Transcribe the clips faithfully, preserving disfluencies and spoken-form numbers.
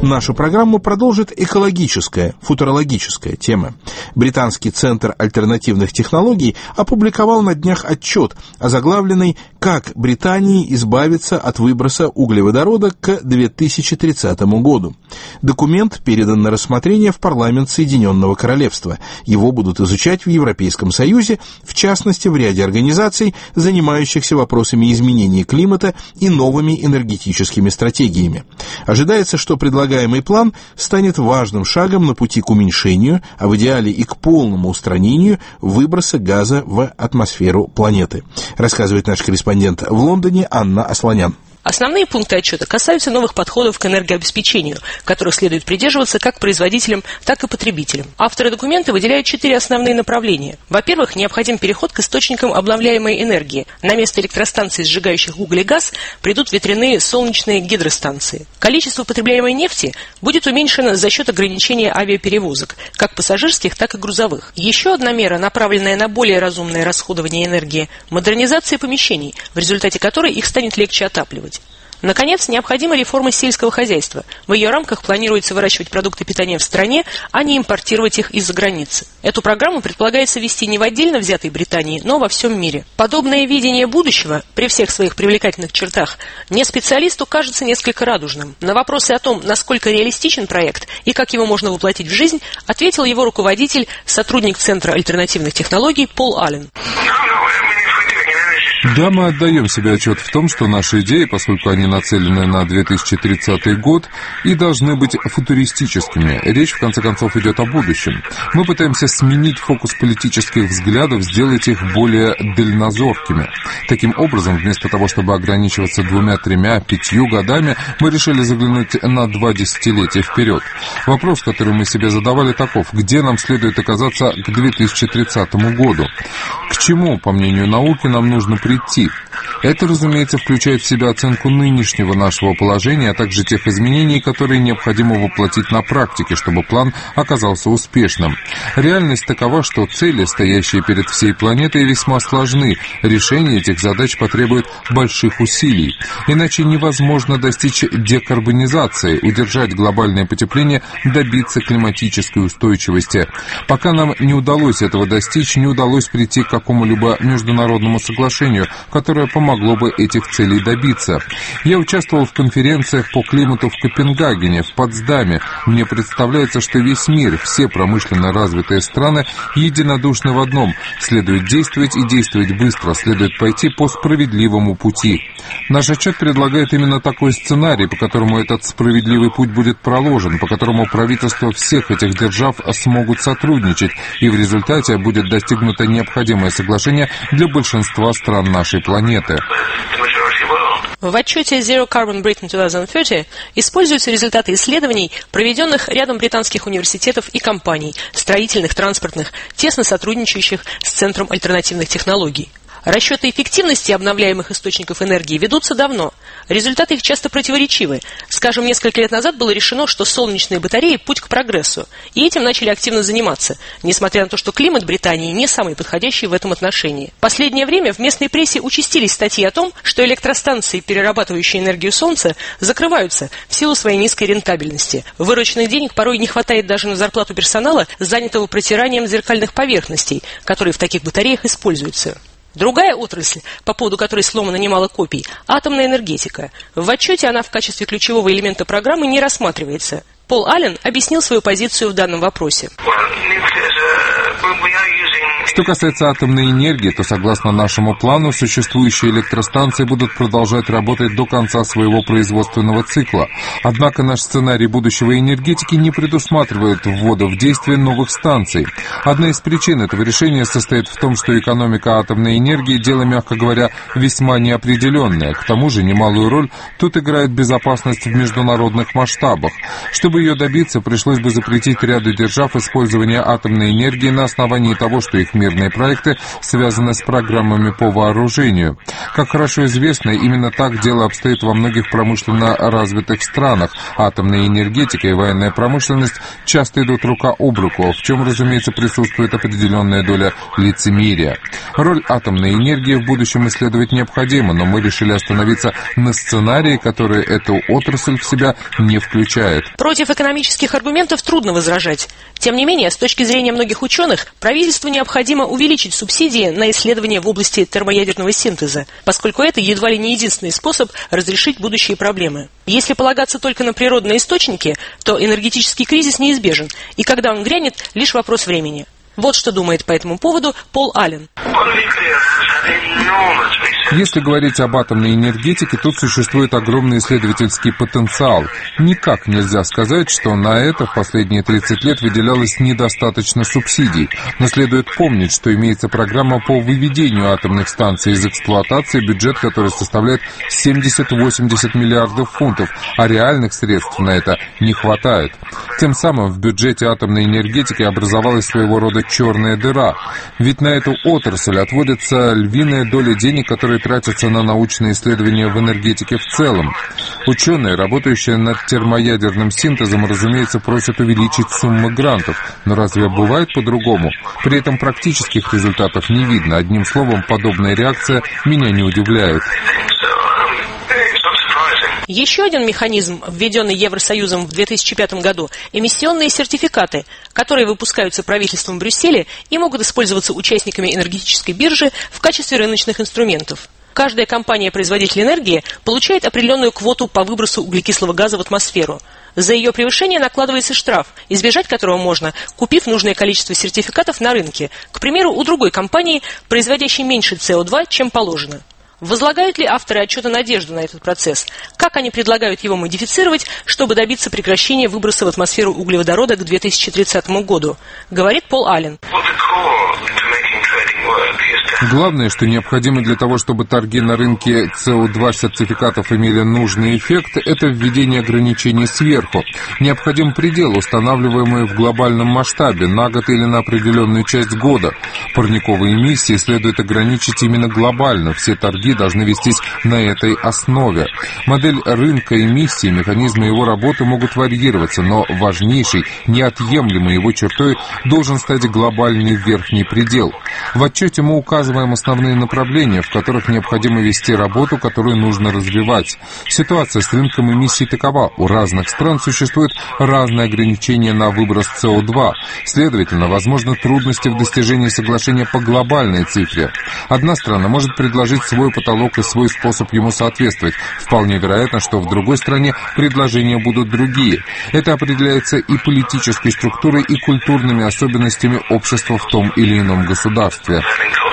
Нашу программу продолжит экологическая, футурологическая тема. Британский центр альтернативных технологий опубликовал на днях отчет, озаглавленный «Как Британии избавиться от выброса углеводорода к две тысячи тридцатому году». Документ передан на рассмотрение в парламент Соединенного Королевства. Его будут изучать в Европейском Союзе, в частности в ряде организаций, занимающихся вопросами изменения климата и новыми энергетическими стратегиями. Ожидается, что предлагаемый план станет важным шагом на пути к уменьшению, а в идеале и к полному устранению выброса газа в атмосферу планеты, рассказывает наш корреспондент в Лондоне Анна Асланян. Основные пункты отчета касаются новых подходов к энергообеспечению, которых следует придерживаться как производителям, так и потребителям. Авторы документа выделяют четыре основные направления. Во-первых, необходим переход к источникам обновляемой энергии. На место электростанций, сжигающих уголь и газ, придут ветряные солнечные гидростанции. Количество потребляемой нефти будет уменьшено за счет ограничения авиаперевозок, как пассажирских, так и грузовых. Еще одна мера, направленная на более разумное расходование энергии – модернизация помещений, в результате которой их станет легче отапливать. Наконец, необходима реформа сельского хозяйства. В ее рамках планируется выращивать продукты питания в стране, а не импортировать их из-за границы. Эту программу предполагается вести не в отдельно взятой Британии, но во всем мире. Подобное видение будущего, при всех своих привлекательных чертах, не специалисту кажется несколько радужным. На вопросы о том, насколько реалистичен проект и как его можно воплотить в жизнь, ответил его руководитель, сотрудник Центра альтернативных технологий Пол Аллен. Да, мы отдаем себе отчет в том, что наши идеи, поскольку они нацелены на две тысячи тридцатый год, и должны быть футуристическими. Речь, в конце концов, идет о будущем. Мы пытаемся сменить фокус политических взглядов, сделать их более дальнозоркими. Таким образом, вместо того, чтобы ограничиваться двумя, тремя, пятью годами, мы решили заглянуть на два десятилетия вперед. Вопрос, который мы себе задавали, таков: где нам следует оказаться к две тысячи тридцатому году? К чему, по мнению науки, нам нужно прийти? Это, разумеется, включает в себя оценку нынешнего нашего положения, а также тех изменений, которые необходимо воплотить на практике, чтобы план оказался успешным. Реальность такова, что цели, стоящие перед всей планетой, весьма сложны. Решение этих задач потребует больших усилий. Иначе невозможно достичь декарбонизации, удержать глобальное потепление, добиться климатической устойчивости. Пока нам не удалось этого достичь, не удалось прийти к какому-либо международному соглашению, которое помогло бы этих целей добиться. Я участвовал в конференциях по климату в Копенгагене, в Потсдаме. Мне представляется, что весь мир, все промышленно развитые страны единодушны в одном: следует действовать и действовать быстро, следует пойти по справедливому пути. Наш отчет предлагает именно такой сценарий, по которому этот справедливый путь будет проложен, по которому правительства всех этих держав смогут сотрудничать, и в результате будет достигнуто необходимое соглашение для большинства стран нашей планеты. В отчете Zero Carbon Britain двадцать тридцать используются результаты исследований, проведенных рядом британских университетов и компаний, строительных, транспортных, тесно сотрудничающих с Центром альтернативных технологий. Расчеты эффективности обновляемых источников энергии ведутся давно. Результаты их часто противоречивы. Скажем, несколько лет назад было решено, что солнечные батареи – путь к прогрессу, и этим начали активно заниматься, несмотря на то, что климат Британии не самый подходящий в этом отношении. В последнее время в местной прессе участились статьи о том, что электростанции, перерабатывающие энергию солнца, закрываются в силу своей низкой рентабельности. Вырученных денег порой не хватает даже на зарплату персонала, занятого протиранием зеркальных поверхностей, которые в таких батареях используются. Другая отрасль, по поводу которой сломано немало копий – атомная энергетика. В отчете она в качестве ключевого элемента программы не рассматривается. Пол Аллен объяснил свою позицию в данном вопросе. Что касается атомной энергии, то, согласно нашему плану, существующие электростанции будут продолжать работать до конца своего производственного цикла. Однако наш сценарий будущего энергетики не предусматривает ввода в действие новых станций. Одна из причин этого решения состоит в том, что экономика атомной энергии – дело, мягко говоря, весьма неопределенное. К тому же немалую роль тут играет безопасность в международных масштабах. Чтобы ее добиться, пришлось бы запретить ряду держав использование атомной энергии на основании того, что их всемирные проекты, связанные с программами по вооружению. Как хорошо известно, именно так дело обстоит во многих промышленно развитых странах. Атомная энергетика и военная промышленность часто идут рука об руку, в чем, разумеется, присутствует определенная доля лицемерия. Роль атомной энергии в будущем исследовать необходимо, но мы решили остановиться на сценарии, который эту отрасль в себя не включает. Против экономических аргументов трудно возражать. Тем не менее, с точки зрения многих ученых, правительству необходимо увеличить субсидии на исследования в области термоядерного синтеза, поскольку это едва ли не единственный способ разрешить будущие проблемы. Если полагаться только на природные источники, то энергетический кризис неизбежен, и когда он грянет, лишь вопрос времени. Вот что думает по этому поводу Пол Аллен. Если говорить об атомной энергетике, тут существует огромный исследовательский потенциал. Никак нельзя сказать, что на это в последние тридцать лет выделялось недостаточно субсидий. Но следует помнить, что имеется программа по выведению атомных станций из эксплуатации, бюджет которой составляет семьдесят-восемьдесят миллиардов фунтов, а реальных средств на это не хватает. Тем самым в бюджете атомной энергетики образовалась своего рода черная дыра. Ведь на эту отрасль отводится львиная доля денег, которые тратятся на научные исследования в энергетике в целом. Ученые, работающие над термоядерным синтезом, разумеется, просят увеличить суммы грантов. Но разве бывает по-другому? При этом практических результатов не видно. Одним словом, подобная реакция меня не удивляет. Еще один механизм, введенный Евросоюзом в две тысячи пятом году – эмиссионные сертификаты, которые выпускаются правительством Брюсселя и могут использоваться участниками энергетической биржи в качестве рыночных инструментов. Каждая компания-производитель энергии получает определенную квоту по выбросу углекислого газа в атмосферу. За ее превышение накладывается штраф, избежать которого можно, купив нужное количество сертификатов на рынке, к примеру, у другой компании, производящей меньше С О два, чем положено. Возлагают ли авторы отчета надежду на этот процесс? Как они предлагают его модифицировать, чтобы добиться прекращения выброса в атмосферу углеводорода к две тысячи тридцатому году? Говорит Пол Аллен. Главное, что необходимо для того, чтобы торги на рынке С О два сертификатов имели нужный эффект, это введение ограничений сверху. Необходим предел, устанавливаемый в глобальном масштабе, на год или на определенную часть года. Парниковые эмиссии следует ограничить именно глобально. Все торги должны вестись на этой основе. Модель рынка эмиссий, механизмы его работы могут варьироваться, но важнейшей, неотъемлемой его чертой должен стать глобальный верхний предел. В отчете мы указываем основные направления, в которых необходимо вести работу, которую нужно развивать. Ситуация с рынком эмиссий такова. У разных стран существуют разные ограничения на выброс С О два. Следовательно, возможны трудности в достижении соглашения по глобальной цифре. Одна страна может предложить свой потолок и свой способ ему соответствовать. Вполне вероятно, что в другой стране предложения будут другие. Это определяется и политической структурой, и культурными особенностями общества в том или ином государстве.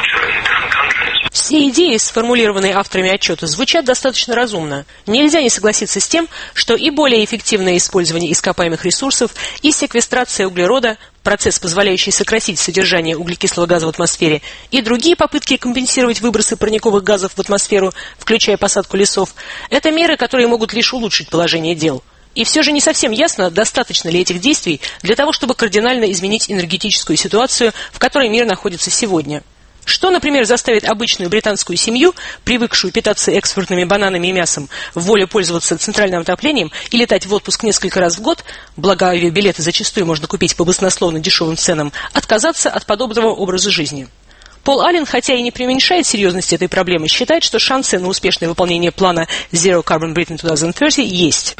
Все идеи, сформулированные авторами отчета, звучат достаточно разумно. Нельзя не согласиться с тем, что и более эффективное использование ископаемых ресурсов, и секвестрация углерода, процесс, позволяющий сократить содержание углекислого газа в атмосфере, и другие попытки компенсировать выбросы парниковых газов в атмосферу, включая посадку лесов, это меры, которые могут лишь улучшить положение дел. И все же не совсем ясно, достаточно ли этих действий для того, чтобы кардинально изменить энергетическую ситуацию, в которой мир находится сегодня. Что, например, заставит обычную британскую семью, привыкшую питаться экспортными бананами и мясом, в воле пользоваться центральным отоплением и летать в отпуск несколько раз в год, благо авиабилеты зачастую можно купить по баснословно дешевым ценам, отказаться от подобного образа жизни? Пол Аллен, хотя и не преуменьшает серьезность этой проблемы, считает, что шансы на успешное выполнение плана Zero Carbon Britain две тысячи тридцать есть.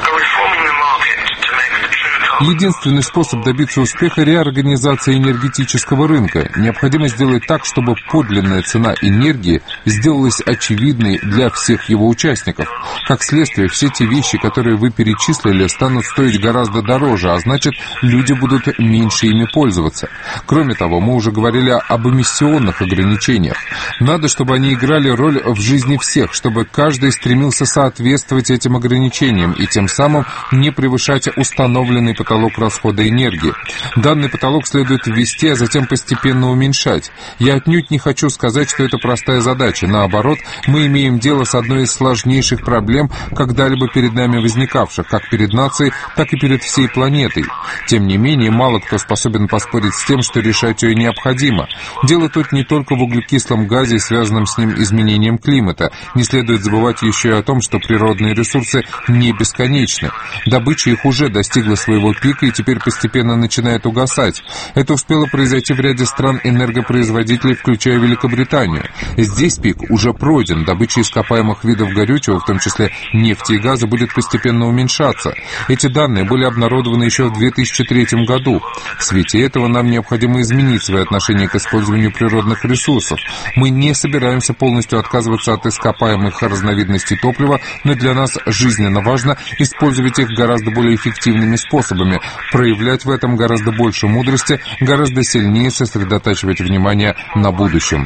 Единственный способ добиться успеха – реорганизация энергетического рынка. Необходимо сделать так, чтобы подлинная цена энергии сделалась очевидной для всех его участников. Как следствие, все те вещи, которые вы перечислили, станут стоить гораздо дороже, а значит, люди будут меньше ими пользоваться. Кроме того, мы уже говорили об эмиссионных ограничениях. Надо, чтобы они играли роль в жизни всех, чтобы каждый стремился соответствовать этим ограничениям и тем самым не превышать установленный потенциал потолок расхода энергии. Данный потолок следует ввести, а затем постепенно уменьшать. Я отнюдь не хочу сказать, что это простая задача. Наоборот, мы имеем дело с одной из сложнейших проблем, когда-либо перед нами возникавших, как перед нацией, так и перед всей планетой. Тем не менее, мало кто способен поспорить с тем, что решать ее необходимо. Дело тут не только в углекислом газе и связанном с ним изменением климата. Не следует забывать еще и о том, что природные ресурсы не бесконечны. Добыча их уже достигла своего пика и теперь постепенно начинает угасать. Это успело произойти в ряде стран-энергопроизводителей, включая Великобританию. Здесь пик уже пройден. Добыча ископаемых видов горючего, в том числе нефти и газа, будет постепенно уменьшаться. Эти данные были обнародованы еще в две тысячи третьем году. В свете этого нам необходимо изменить свои отношения к использованию природных ресурсов. Мы не собираемся полностью отказываться от ископаемых разновидностей топлива, но для нас жизненно важно использовать их гораздо более эффективными способами, проявлять в этом гораздо больше мудрости, гораздо сильнее сосредотачивать внимание на будущем.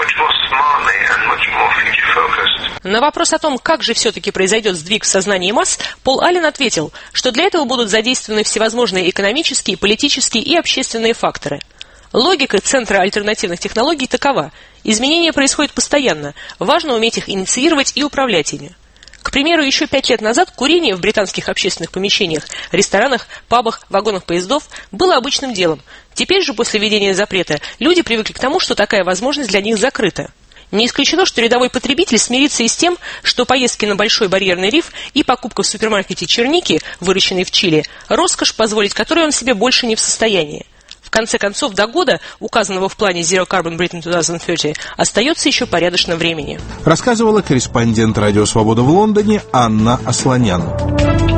На вопрос о том, как же все-таки произойдет сдвиг в сознании масс, Пол Аллен ответил, что для этого будут задействованы всевозможные экономические, политические и общественные факторы. Логика Центра альтернативных технологий такова: изменения происходят постоянно, важно уметь их инициировать и управлять ими. К примеру, еще пять лет назад курение в британских общественных помещениях, ресторанах, пабах, вагонах поездов было обычным делом. Теперь же, после введения запрета, люди привыкли к тому, что такая возможность для них закрыта. Не исключено, что рядовой потребитель смирится и с тем, что поездки на Большой барьерный риф и покупка в супермаркете черники, выращенной в Чили, роскошь, позволить которой он себе больше не в состоянии. В конце концов, до года, указанного в плане Zero Carbon Britain две тысячи тридцать, остается еще порядочно времени. Рассказывала корреспондент Радио Свобода в Лондоне Анна Асланян.